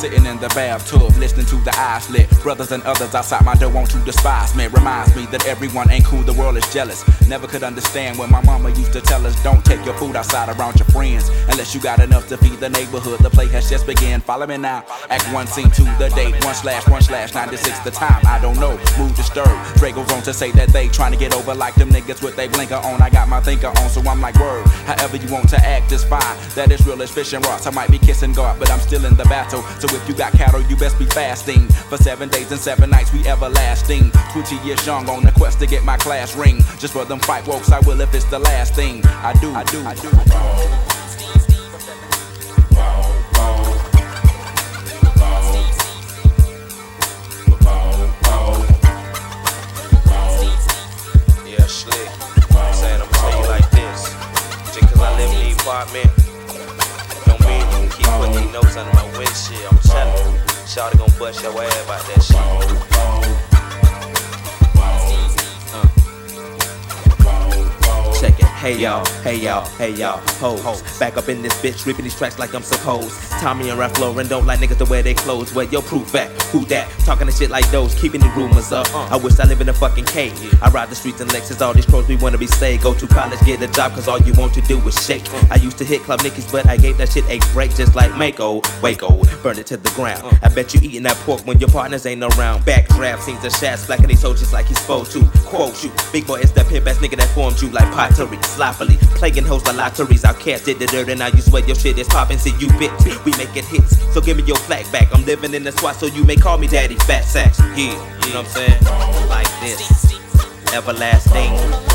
sitting in the bathtub, listening to the eyes lit. Brothers and others outside my door want to despise me. Reminds me that everyone ain't cool, the world is jealous. Never could understand when my mama used to tell us, don't take your food outside around your friends unless you got enough to feed the neighborhood. The play has just begun. Follow me now. Act 1, Scene 2, the date 1/1/96 the time. I don't know. Mood disturbed. Dre goes on to say that they trying to get over like them niggas with they blinker on. I got my thinker on, so I'm like, word. However you want to act is fine. That is real as fishing rods. I might be kissing God, but I'm still in the battle. So if you got cattle, you best be fasting for 7 days and 7 nights. We everlasting. 20 years young on the quest to get my class ring. Just for them fight wokes, I will if it's the last thing I do. Yeah, slick. I'm saying, I'ma tell you like this. Just cause I live in the apartment, don't mean you can keep putting these notes under my windshield. I'm telling you, Shawty gon' bust your ass about that shit. Check it, hey y'all, hoes. Back up in this bitch, ripping these tracks like I'm supposed. Tommy and Ralph Lauren don't like niggas to wear their clothes. Where your proof at? Who that? Talking the shit like those, keeping the rumors up. I wish I live in a fucking cave. I ride the streets in Lexus, all these pros we wanna be saved. Go to college, get a job, cause all you want to do is shake. I used to hit Club Nicky's, but I gave that shit a break just like Mako. Waco, burn it to the ground. I bet you eating that pork when your partners ain't around. Backdraft scenes of shots, blacking these soldiers like he's supposed to. Quote you, big boy is that pimp ass nigga that formed you like pottery. Sloppily, playing hoes like lotteries. Outcast did the dirt and now you swear your shit is poppin'. See you bitch, we making hits, so give me your flag back. I'm living in the SWAT, so you may call me daddy fat sacks. Yeah, you know what I'm saying? Like this, everlasting.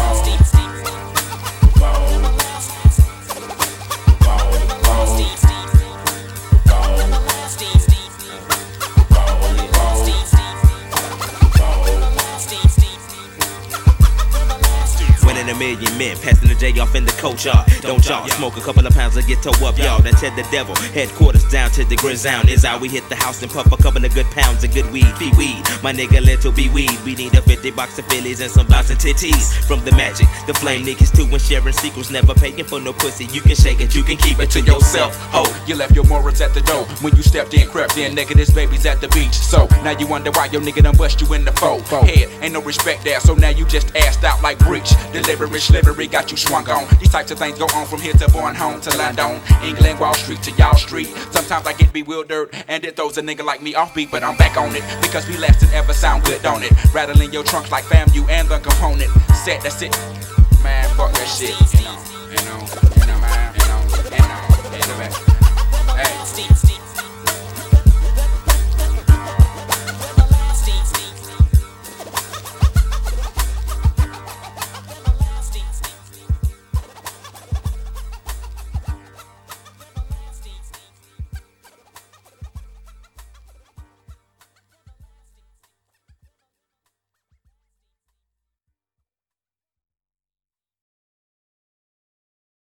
A million men passing the J off in the coach yard. Don't y'all smoke a couple of pounds and get toe up, y'all. Then tell the devil, headquarters down to the grizzly is how we hit the house and puff a couple of good pounds of good weed. Be weed, my nigga little be weed. We need a 50 box of Phillies and some bouncing titties. From the magic, the flame niggas too and sharing secrets. Never paying for no pussy. You can shake it, you can keep it to yourself. Oh, you left your morals at the door when you stepped in, crept in. Nigga, this baby's at the beach. So now you wonder why your nigga done bust you in the head. Ain't no respect there, so now you just assed out like breach. Delivery, slivery, got you swung on. These types of things go on from here to Bornholm to London, England, Wall Street to y'all street. Sometimes I get bewildered and it throws a nigga like me off beat, but I'm back on it because we last and ever sound good, don't it? Rattling your trunk like fam, you and the component. Set, that's it. Man, fuck that shit. You know, man. Hey.